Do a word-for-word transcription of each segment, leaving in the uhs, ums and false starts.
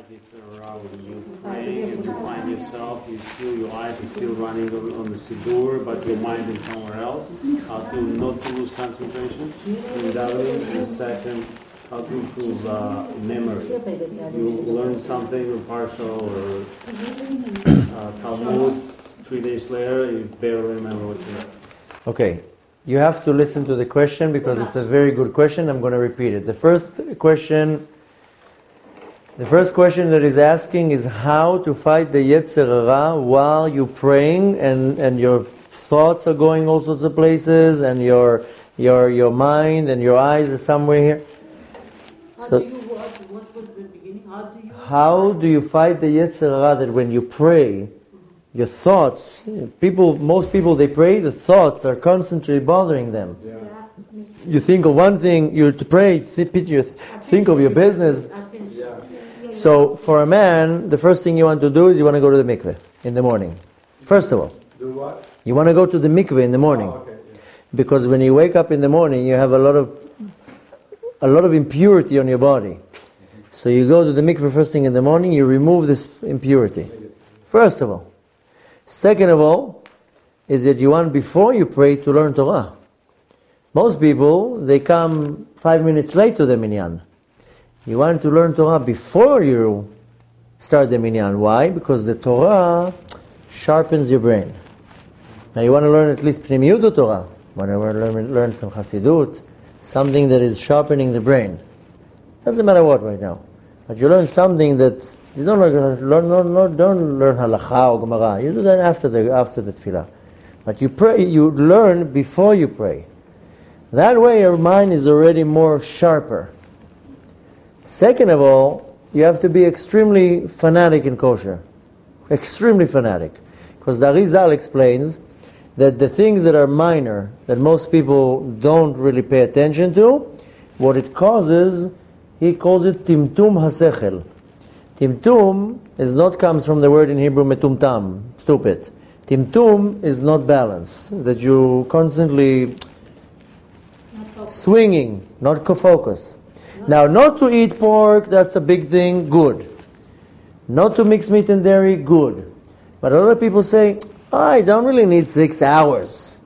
Yetzer Hara when you pray and you find yourself, you still, your eyes are still running on, on the Siddur, but your mind is somewhere else. How to not to lose concentration in davening. And the second, how to improve uh, memory. You learn something in Parsha or uh, Talmud, three days later, you barely remember what you learned. Okay. You have to listen to the question because it's a very good question. I'm going to repeat it. The first question, the first question that is asking is how to fight the Yetzer Hara while you're praying and, and your thoughts are going all sorts of places and your your your mind and your eyes are somewhere here. How So, do you, what, what was the beginning? How do you... how do you fight the Yetzer Hara that when you pray, your thoughts, people, most people they pray, the thoughts are constantly bothering them. Yeah. You think of one thing, you to pray, th- you think of your business. Attention. So for a man, the first thing you want to do is you want to go to the mikveh in the morning. First of all, Do what? you want to go to the mikveh in the morning. Oh, okay, yeah. Because when you wake up in the morning, you have a lot of a lot of impurity on your body. So you go to the mikveh first thing in the morning, you remove this impurity. First of all. Second of all, is that you want before you pray to learn Torah. Most people, they come five minutes late to the minyan. You want to learn Torah before you start the minyan. Why? Because the Torah sharpens your brain. Now you want to learn at least Pnimiyut Torah. You want to learn, learn some Hasidut, something that is sharpening the brain. Doesn't matter what right now. But you learn something that you don't learn, learn, learn, don't learn halakha or gemara. You do that after the after the tefillah. But you pray, you learn before you pray. That way your mind is already more sharper. Second of all, you have to be extremely fanatic in kosher. Extremely fanatic. Because the Arizal explains that the things that are minor, that most people don't really pay attention to, what it causes, he calls it timtum hasechel. Timtum is not comes from the word in Hebrew metumtam, stupid. Timtum is not balance, that you constantly swinging, not focus. Now, not to eat pork, that's a big thing, good. Not to mix meat and dairy, good. But a lot of people say, oh, I don't really need six hours.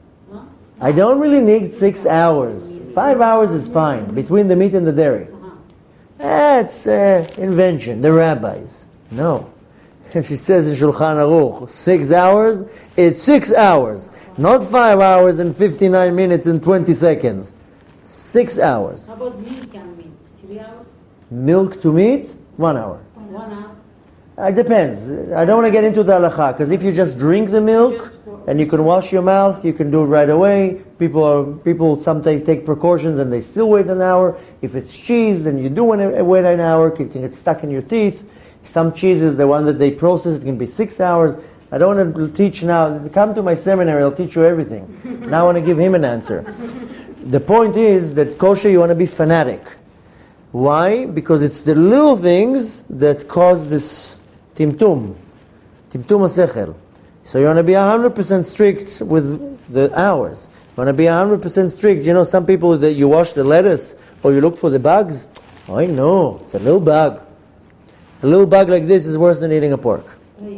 I don't really need six hours. Five hours is fine, between the meat and the dairy. That's uh, invention, the rabbis. No. If she says in Shulchan Aruch, six hours, it's six hours. Not five hours and fifty-nine minutes and twenty seconds. Six hours. How about milk and meat? Three hours? Milk to meat, one hour. One hour? It depends. I don't want to get into the halakha, because if you just drink the milk and you can wash your mouth, you can do it right away. People are people sometimes take precautions and they still wait an hour. If it's cheese and you do want to wait an hour, it can get stuck in your teeth. Some cheeses, the one that they process, it can be six hours. I don't want to teach now. Come to my seminary, I'll teach you everything. Now I want to give him an answer. The point is that kosher, you want to be fanatic. Why? Because it's the little things that cause this timtum, timtum hasechel. So you want to be one hundred percent strict with the hours. You want to be one hundred percent strict. You know, some people that you wash the lettuce or you look for the bugs. Oh, I know, it's a little bug. A little bug like this is worse than eating a pork.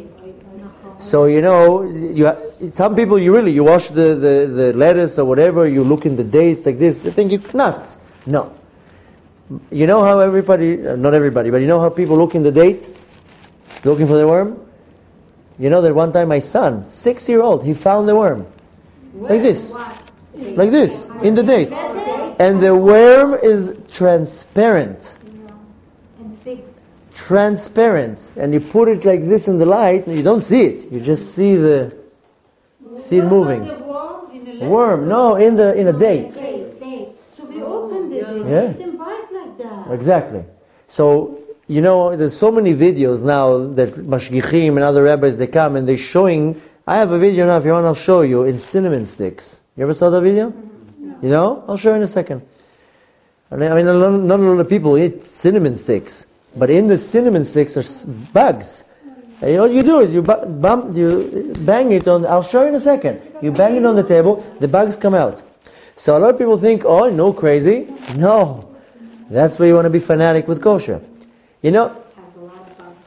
So, you know, you ha- some people, you really, you wash the, the, the lettuce or whatever, you look in the dates like this, they think you're nuts. No. You know how everybody, uh, not everybody, but you know how people look in the date? Looking for the worm? You know that one time my son, six-year-old, he found the worm. Like this. Like this, in the date. And the worm is transparent. Transparent. And you put it like this in the light, and you don't see it. You just see the, see it moving. Worm, no, in the in a date. So we opened it, they Yeah. didn't buy it like that. Exactly. So, you know, there's so many videos now that mashgichim and other rabbis, they come and they're showing, I have a video now, if you want, I'll show you, in cinnamon sticks. You ever saw that video? No. You know? I'll show you in a second. I mean, not a lot of people eat cinnamon sticks, but in the cinnamon sticks are bugs. And all you do is you bu- bump, you bang it on, I'll show you in a second. You bang it on the table, the bugs come out. So a lot of people think, oh, no, crazy. No. That's why you want to be fanatic with kosher. You know,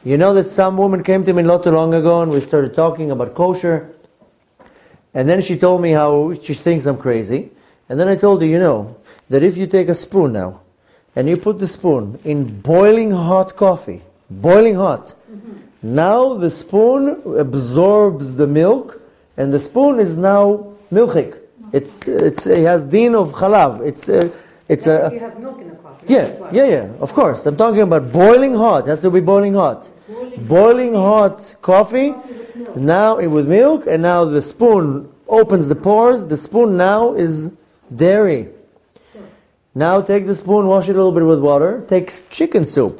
You know that some woman came to me not too long ago and we started talking about kosher. And then she told me how she thinks I'm crazy. And then I told her, you know, that if you take a spoon now and you put the spoon in boiling hot coffee, boiling hot, mm-hmm. now the spoon absorbs the milk and the spoon is now milchik. It's, it's, it has din of chalav. It's, uh, it's a... If you have milk in the coffee. Yeah, yeah, yeah, of course. I'm talking about boiling hot. It has to be boiling hot. Boiling, boiling hot coffee, coffee with now with milk, and now the spoon opens the pores. The spoon now is dairy. Sure. Now take the spoon, wash it a little bit with water. Take chicken soup.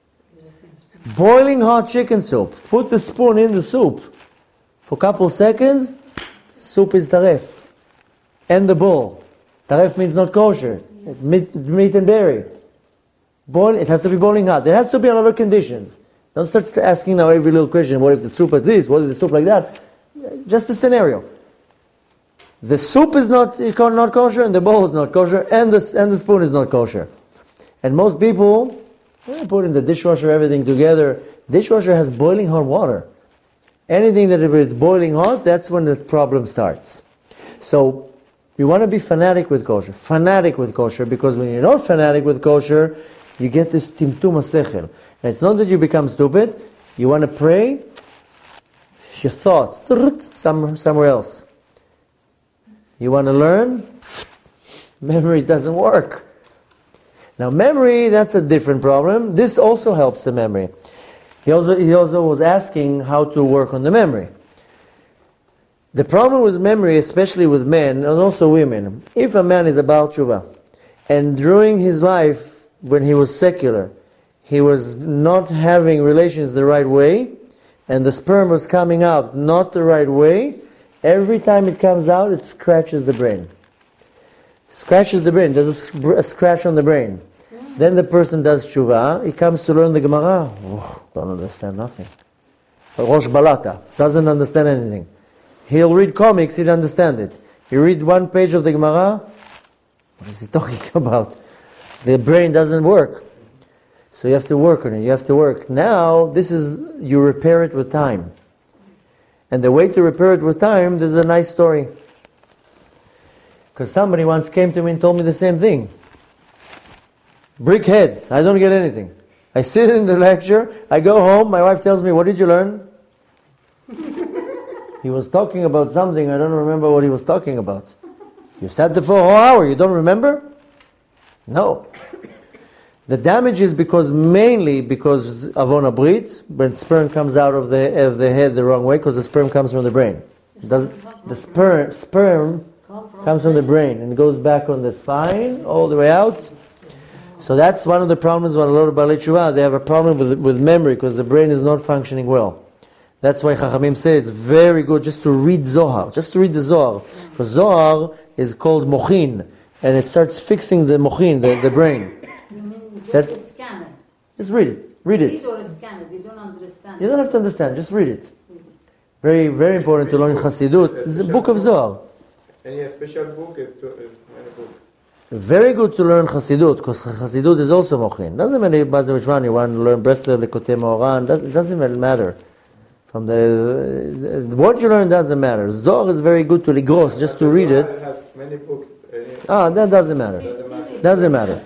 Boiling hot chicken soup. Put the spoon in the soup. For a couple seconds, soup is taref. And the bowl. Taref means not kosher. Meat, meat and dairy. Boil, it has to be boiling hot. There has to be a lot of conditions. Don't start asking now every little question, what if the soup like this, what if the soup like that? Just a scenario. The soup is not, not kosher, and the bowl is not kosher, and the, and the spoon is not kosher. And most people, well, put in the dishwasher everything together. Dishwasher has boiling hot water. Anything that is boiling hot, that's when the problem starts. So, you want to be fanatic with kosher. Fanatic with kosher, because when you're not fanatic with kosher, you get this timtum hasechel. And it's not that you become stupid. You want to pray, your thoughts, somewhere, somewhere else. You want to learn, memory doesn't work. Now memory, that's a different problem. This also helps the memory. He also, he also was asking how to work on the memory. The problem with memory, especially with men and also women, if a man is about tshuva, and during his life, when he was secular, he was not having relations the right way, and the sperm was coming out not the right way, every time it comes out, it scratches the brain. Scratches the brain, does a, sc- a scratch on the brain. Yeah. Then the person does tshuva, he comes to learn the Gemara, oh, don't understand nothing. Rosh Balata, doesn't understand anything. He'll read comics, he'll understand it. You read one page of the Gemara, what is he talking about? The brain doesn't work. So you have to work on it, you have to work. Now, this is, you repair it with time. And the way to repair it with time, there's a nice story. Because somebody once came to me and told me the same thing. Brick head, I don't get anything. I sit in the lecture, I go home, my wife tells me, what did you learn? He was talking about something, I don't remember what he was talking about. You sat there for a whole hour, you don't remember? No. The damage is because, mainly because avon abrit, when sperm comes out of the of the head the wrong way, because the sperm comes from the brain. Does the sperm sperm comes from the brain and goes back on the spine all the way out. So that's one of the problems with a lot of Balei Tshuva. They have a problem with with memory because the brain is not functioning well. That's why Chachamim say it's very good just to read Zohar, just to read the Zohar. Because Zohar is called mochin, and it starts fixing the mochin, the, the brain. You mean just That's, a scanner? Just read it. Read it. Read or a scanner? You don't understand. You don't have to understand, just read it. Very, very important to learn Chassidut. It's a book of Zohar. Any special book is, to, is any book. Very good to learn Chassidut, because Chassidut is also mochin. Doesn't matter which one you want to learn, Breslev, Lekotei Moharan, it doesn't really matter. From the, the what you learn doesn't matter. Zohar is very good to ligros, just to read it. Has many books. Ah, that doesn't matter. Doesn't matter.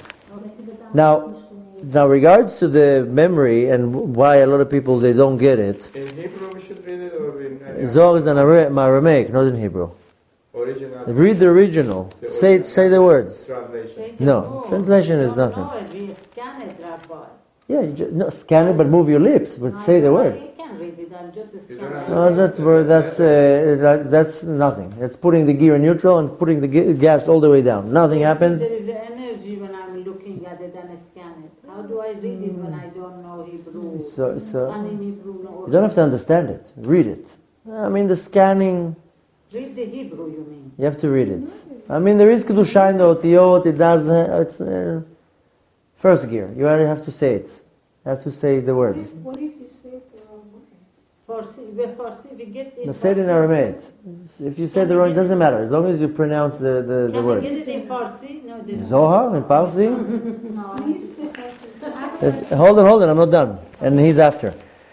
Now, now regards to the memory and why a lot of people they don't get it. In Hebrew we should read it, or in any Zohar is an Aramaic, not in Hebrew. original? Read the original. The Say original say the words. Translation. No, translation is nothing. No, we scan it, Rabbi. Yeah, you just, no, scan it, but move your lips, but say the word. You can read it, I'm just a You scanner. don't have No, that's where that's uh, that, that's nothing. It's putting the gear in neutral and putting the ge- gas all the way down. Nothing Yes, happens. There is energy when I'm looking at it and I scan it. How do I read it when I don't know Hebrew? So, so I'm in Hebrew. No, you don't have to understand it. Read it. I mean, the scanning. Read the Hebrew, you mean? You have to read it. I mean, there is kedusha in the otiyot. It doesn't. It's uh, first gear. You already have to say it. You have to say the words. What if you say it the wrong way? Farsi, we Farsi, we get it. No, say it in Aramaic. If you say the wrong, it doesn't matter. As long as you pronounce the, the, the Can we words. get it in Farsi? No, this Zohar in Parsi. No, he's Uh, Hold on, hold on. I'm not done. And he's after.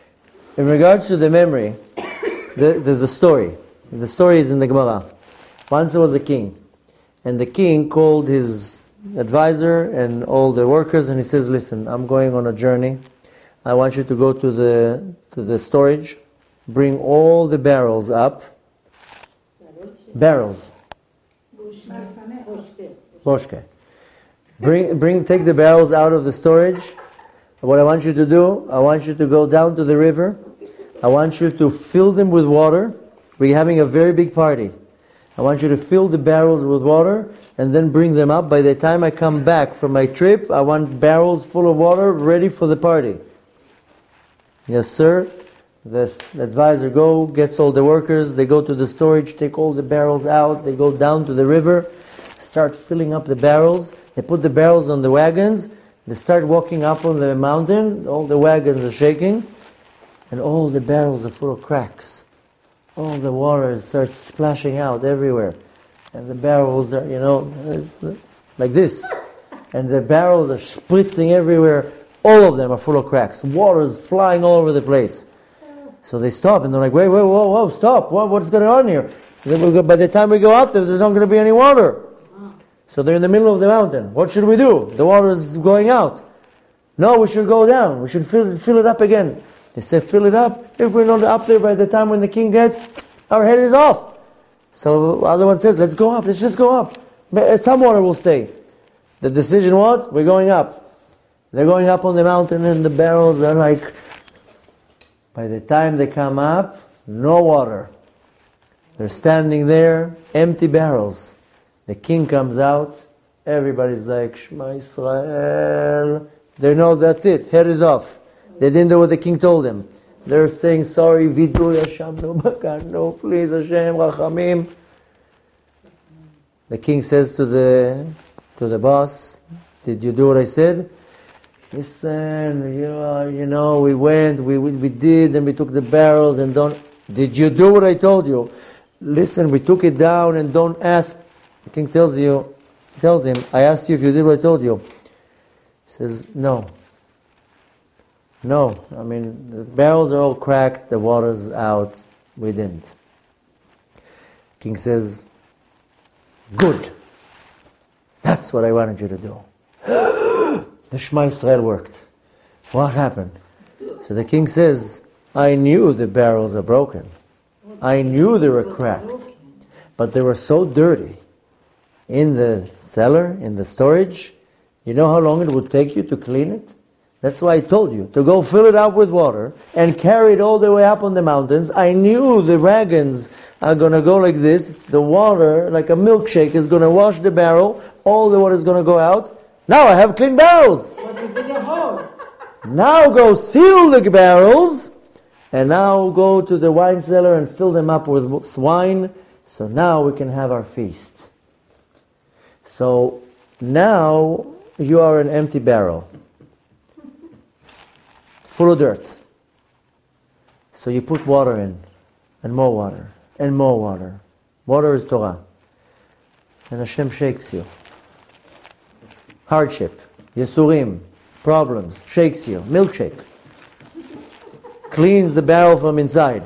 in regards to the memory, the, there's a story. The story is in the Gemara. Once there was a king, and the king called his advisor and all the workers, and he says, listen, I'm going on a journey. I want you to go to the to the storage, bring all the barrels up. Barrels. Boshke. Bring, bring, take the barrels out of the storage. What I want you to do, I want you to go down to the river. I want you to fill them with water. We're having a very big party. I want you to fill the barrels with water and then bring them up. By the time I come back from my trip, I want barrels full of water ready for the party. Yes, sir. The advisor go, gets all the workers, they go to the storage, take all the barrels out, they go down to the river, start filling up the barrels, they put the barrels on the wagons, they start walking up on the mountain, all the wagons are shaking, and all the barrels are full of cracks. All the water starts splashing out everywhere. And the barrels are, you know, like this. And the barrels are spritzing everywhere. All of them are full of cracks. Water is flying all over the place. So they stop and they're like, wait, wait, whoa, whoa, stop. What, what's going on here? Go, by the time we go up there, there's not going to be any water. So they're in the middle of the mountain. What should we do? The water is going out. No, we should go down. We should fill, fill it up again. They say, fill it up. If we're not up there by the time when the king gets, our head is off. So the other one says, let's go up. Let's just go up. Some water will stay. The decision what? We're going up. They're going up on the mountain and the barrels are like, by the time they come up, no water. They're standing there, empty barrels. The king comes out. Everybody's like, Shema Israel. They know that's it. Head is off. They didn't do what the king told them. They're saying, sorry, vidu yashamnu bakanu, please Hashem, rachamim. The king says to the to the boss, did you do what I said? Listen, you know, you know we went, we, we we did, and we took the barrels and don't... Did you do what I told you? Listen, we took it down and don't ask. The king tells you, tells him, I asked you if you did what I told you. He says, no. No, I mean, the barrels are all cracked, the water's out, we didn't. King says, good. That's what I wanted you to do. The Shema Yisrael worked. What happened? So the king says, I knew the barrels are broken. I knew they were cracked. But they were so dirty in the cellar, in the storage. You know how long it would take you to clean it? That's why I told you to go fill it up with water and carry it all the way up on the mountains. I knew the wagons are going to go like this. The water, like a milkshake, is going to wash the barrel. All the water is going to go out. Now I have clean barrels. Now go seal the barrels. And now go to the wine cellar and fill them up with wine. So now we can have our feast. So now you are an empty barrel. Full of dirt. So you put water in, and more water, and more water. Water is Torah. And Hashem shakes you. Hardship, Yesurim, problems, shakes you. Milkshake. Cleans the barrel from inside.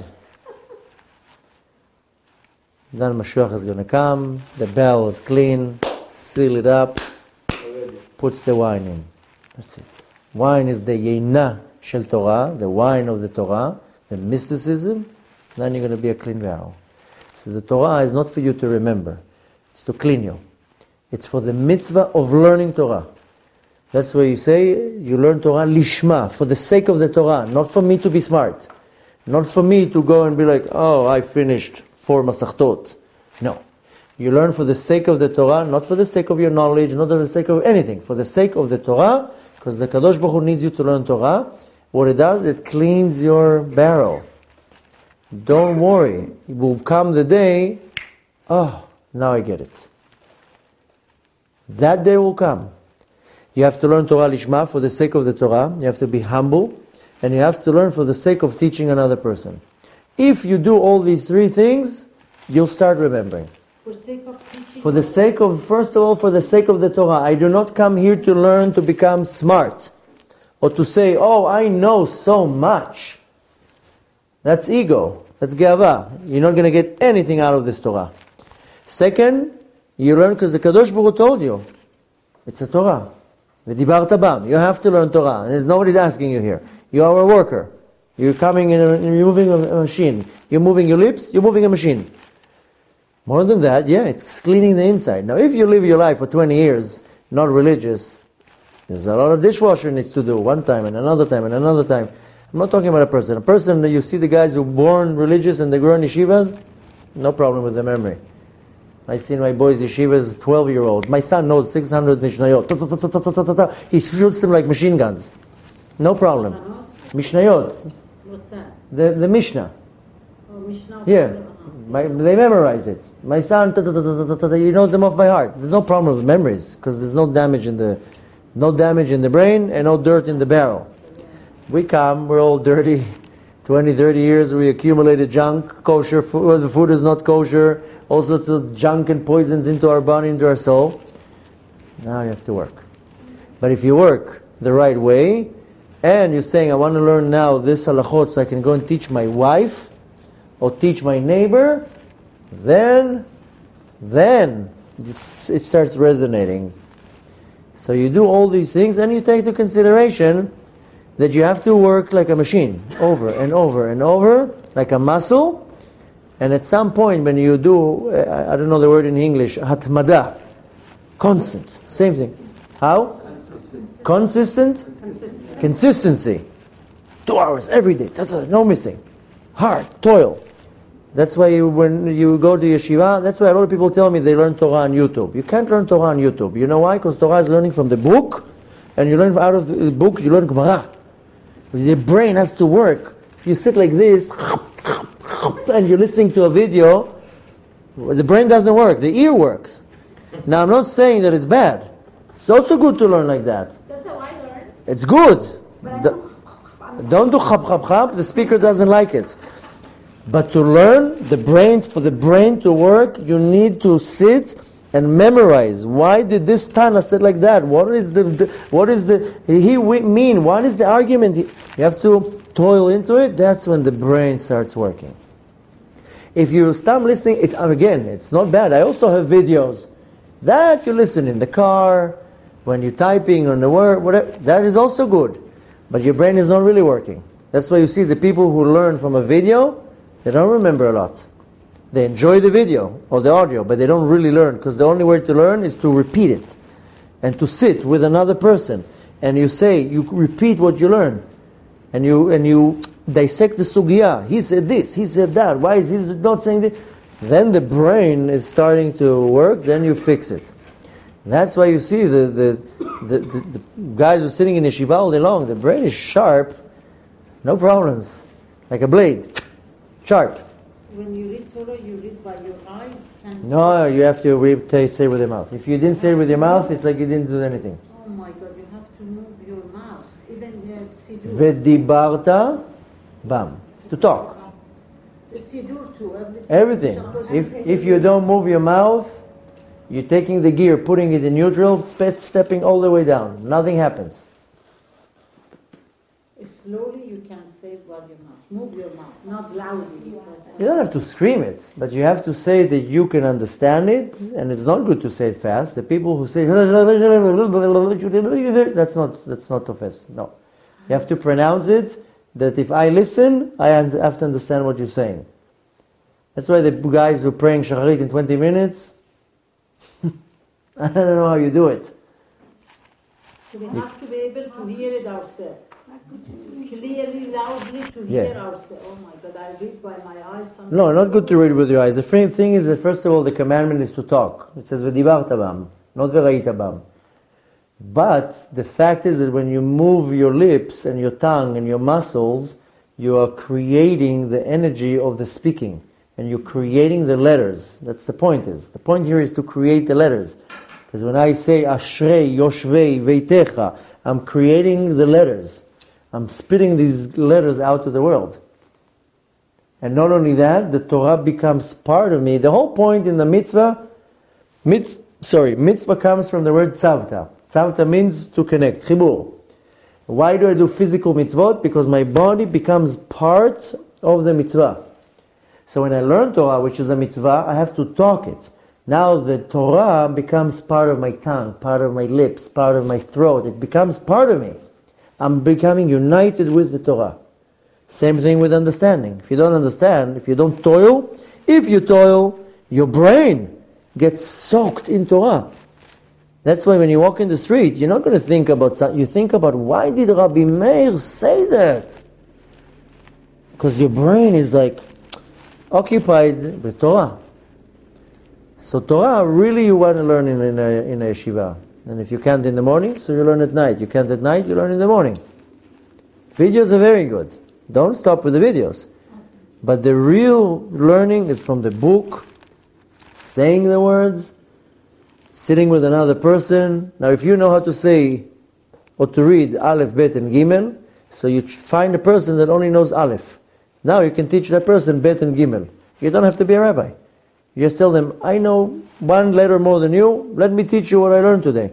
Then Mashiach is going to come, the barrel is clean, seal it up, puts the wine in. That's it. Wine is the Yeinah Shel Torah, the wine of the Torah, the mysticism. Then you're going to be a clean barrel. So the Torah is not for you to remember. It's to clean you. It's for the mitzvah of learning Torah. That's why you say you learn Torah lishma, for the sake of the Torah, not for me to be smart. Not for me to go and be like, oh, I finished four masachtot. No. You learn for the sake of the Torah, not for the sake of your knowledge, not for the sake of anything. For the sake of the Torah, because the Kadosh Baruch Hu needs you to learn Torah. What it does, it cleans your barrel. Don't worry. It will come the day, oh, now I get it. That day will come. You have to learn Torah Lishma for the sake of the Torah. You have to be humble. And you have to learn for the sake of teaching another person. If you do all these three things, you'll start remembering. For sake of teaching? For the sake of, first of all, for the sake of the Torah. I do not come here to learn to become smart. Or to say, oh, I know so much. That's ego. That's geava. You're not going to get anything out of this Torah. Second, you learn because the Kadosh Baruch Hu told you. It's a Torah. V'dibart bam. You have to learn Torah. There's nobody's asking you here. You are a worker. You're coming in, a, you're moving a, a machine. You're moving your lips, you're moving a machine. More than that, yeah, it's cleaning the inside. Now, if you live your life for twenty years, not religious, there's a lot of dishwasher needs to do one time and another time and another time. I'm not talking about a person. A person, you see the guys who are born religious and they grow in yeshivas, no problem with the memory. I see my boys yeshivas, twelve-year-olds. My son knows six hundred Mishnayot. Ta, ta, ta, ta, ta, ta, ta. He shoots them like machine guns. No problem. Mishnayot. What's that? The, the Mishnah. Oh, Mishnah. Yeah. My, they memorize it. My son, ta, ta, ta, ta, ta, ta, ta, he knows them off by heart. There's no problem with memories because there's no damage in the, no damage in the brain and no dirt in the barrel. We come, we're all dirty. twenty, thirty years, we accumulated junk, kosher food, the food is not kosher, all sorts of junk and poisons into our body, into our soul. Now you have to work. But if you work the right way, and you're saying, I want to learn now this halachot so I can go and teach my wife, or teach my neighbor, then, then it starts resonating. So you do all these things, and you take into consideration that you have to work like a machine, over and over and over, like a muscle, and at some point when you do, I don't know the word in English, hatmada, constant, same thing. How? Consistent. Consistent? Consistent. Consistency. Two hours every day, no missing. Hard, toil. That's why you, when you go to yeshiva, that's why a lot of people tell me they learn Torah on YouTube. You can't learn Torah on YouTube. You know why? Because Torah is learning from the book, and you learn out of the book, you learn Gemara. Your brain has to work. If you sit like this, and you're listening to a video, the brain doesn't work, the ear works. Now I'm not saying that it's bad. It's also good to learn like that. That's how I learn. It's good. But I don't, don't do chap chap chap, the speaker doesn't like it. But to learn, the brain, for the brain to work, you need to sit and memorize. Why did this Tana say like that? What is the, the what is the he we mean? What is the argument? You have to toil into it. That's when the brain starts working. If you stop listening, it again, it's not bad. I also have videos that you listen in the car, when you're typing on the word, whatever. That is also good, but your brain is not really working. That's why you see the people who learn from a video, they don't remember a lot. They enjoy the video or the audio, but they don't really learn, because the only way to learn is to repeat it and to sit with another person. And you say, you repeat what you learn, and you and you dissect the sugya. He said this, he said that. Why is he not saying this? Then the brain is starting to work. Then you fix it. That's why you see the the the, the, the guys who are sitting in yeshiva all day long. The brain is sharp, no problems, like a blade, sharp. When you read Torah, you read by your eyes? And No, you have to read, say, say with your mouth. If you didn't say it with your mouth, it's like you didn't do anything. Oh my God, you have to move your mouth. Even uh, Sidur. V'dibarta bam. To talk. The Sidur too, everything. Everything. Supposed to If take if it. you don't move your mouth, you're taking the gear, putting it in neutral, spe- stepping all the way down. Nothing happens. Slowly you can say it by your mouth. Move your mouth, not loudly. You don't have to scream it, but you have to say that you can understand it, and it's not good to say it fast. The people who say that's not that's not tofes. No, you have to pronounce it. That if I listen, I have to understand what you're saying. That's why the guys who are praying shacharit in twenty minutes, I don't know how you do it. So we have to be able to hear it ourselves. Clearly, loudly to Yeah. hear ourselves. Oh my God, I read by my eyes. Sometimes. No, not good to read with your eyes. The main thing is that first of all, the commandment is to talk. It says v'dibarta bam, not v'ra'ita bam. But the fact is that when you move your lips and your tongue and your muscles, you are creating the energy of the speaking, and you're creating the letters. That's the point. Is the point here is to create the letters. Because when I say Ashrei Yoshvei Veitecha, I'm creating the letters. I'm spitting these letters out to the world. And not only that, the Torah becomes part of me. The whole point in the mitzvah, mitz, sorry, mitzvah comes from the word tzavta. Tzavta means to connect, chibur. Why do I do physical mitzvot? Because my body becomes part of the mitzvah. So when I learn Torah, which is a mitzvah, I have to talk it. Now the Torah becomes part of my tongue, part of my lips, part of my throat. It becomes part of me. I'm becoming united with the Torah. Same thing with understanding. If you don't understand, if you don't toil, if you toil, your brain gets soaked in Torah. That's why when you walk in the street, you're not going to think about something. You think about, why did Rabbi Meir say that? Because your brain is like occupied with Torah. So Torah, really you want to learn in, in, a, in a yeshiva. And if you can't in the morning, so you learn at night. You can't at night, you learn in the morning. Videos are very good. Don't stop with the videos. But the real learning is from the book, saying the words, sitting with another person. Now if you know how to say or to read Aleph, Bet and Gimel, so you find a person that only knows Aleph. Now you can teach that person Bet and Gimel. You don't have to be a rabbi. You just tell them, I know one letter more than you, let me teach you what I learned today.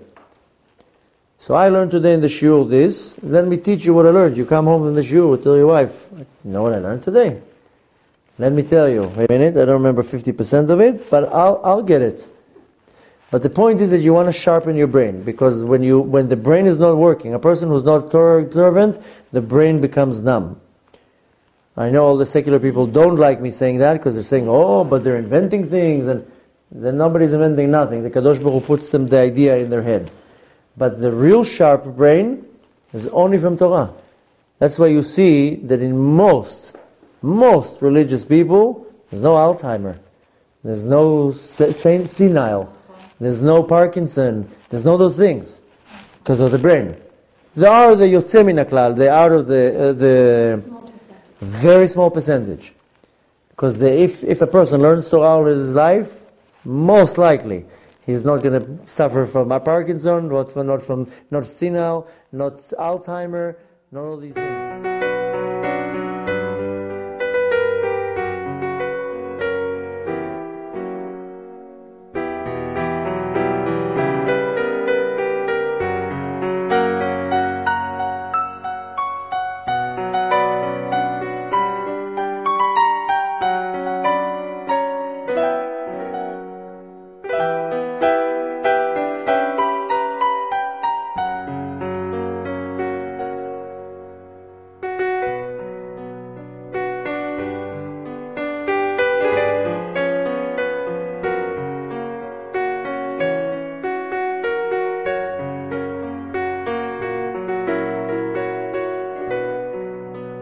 So I learned today in the shiur this, let me teach you what I learned. You come home from the shiur, tell your wife, you know what I learned today? Let me tell you. Wait a minute, I don't remember fifty percent of it, but I'll I'll get it. But the point is that you want to sharpen your brain, because when you when the brain is not working, a person who's not Torah observant, the brain becomes numb. I know all the secular people don't like me saying that, because they're saying, oh, but they're inventing things, and then nobody's inventing nothing. The Kadosh Baruch Hu puts them the idea in their head. But the real sharp brain is only from Torah. That's why you see that in most, most religious people, there's no Alzheimer, there's no sen- senile, there's no Parkinson, there's no those things, because of the brain. They are the Yotzei Min HaKlal, they are of the, uh, the very small percentage. Because if, if a person learns Torah all his life, most likely he's not going to suffer from a Parkinson, not from, not from not senile, not Alzheimer, not all these things.